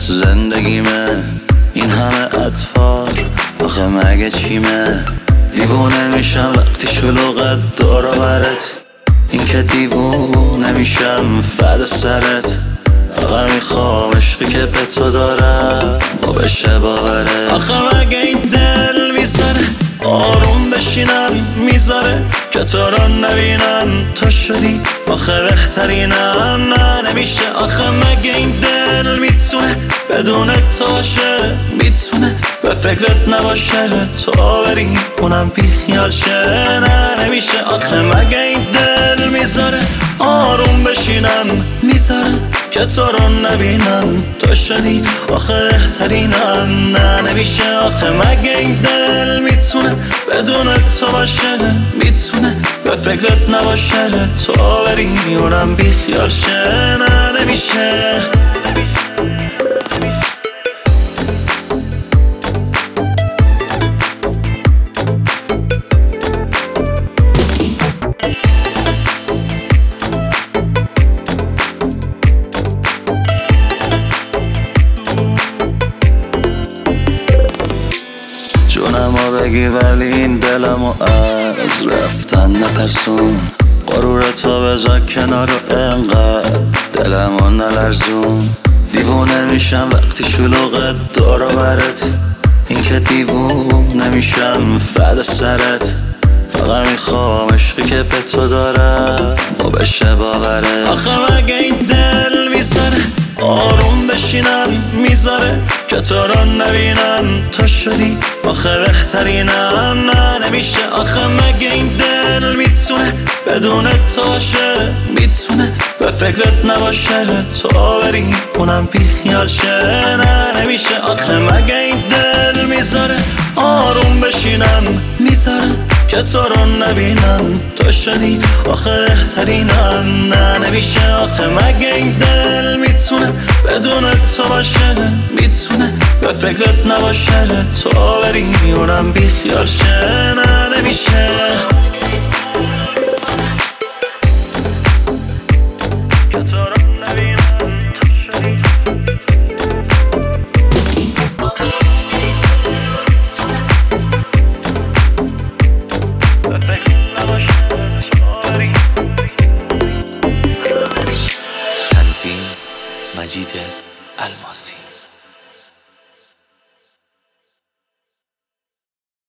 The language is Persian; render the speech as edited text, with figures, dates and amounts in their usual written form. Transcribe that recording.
زندگیمه این همه اطفال، آخه مگه چیمه؟ دیوونه میشم وقتی شلوغت دور و برت، این که دیوونه میشم فد سرت. فقط میخوام عشقی که به تو دارم و بشه باورت. آخه مگه این دل میذاره آروم بشینم، میذاره که تو رو نبینم. تو شدی آخه بهترینم، نه نمیشه. آخه مگه این دل میتونه بدون تو باشه؟ میتونه به فکرت نباشه تو بری اونم بیخیال شه؟ نه نمیشه. آخه مگه این دل میذاره آروم بشینم، میذاره که تو رو نبینم. تو شدی آخه بهترینم، نه نمیشه. آخه مگه این دل میتونه بدون تو باشه؟ میتونه به فکرت نباشه تو بری اونم بیخیال شه؟ نه نمیشه. جونمو بگی ولی این دلمو از رفتن نترسون. غرورتو بذار کنار و انقدر دلمو نلرزون. دیوونه میشم وقتی شلوغت دور و برت، این که دیوونه میشم فد سرت. فقط میخوام عشقی که به تو دارم و بشه باورت. آخه مگه این دل میذاره آروم بشینم، میذاره که تو رو نبینم. تو شدی آخه بهترینم، نه نمیشه. آخه مگه این دل میتونه بدون تو باشه؟ میتونه به فکرت نباشه تو بری اونم بیخیال شه؟ نه نمیشه. آخه مگه این دل میذاره آروم بشینم، میذاره که تو رو نبینم. تو شدی آخه بهترینم، نه نمیشه. آخه مگه این دل میتونه بدون تو باشه؟ میتونه به فکرت نباشه تو بری اونم بیخیال شه؟ نه نمیشه. مجید الماسی.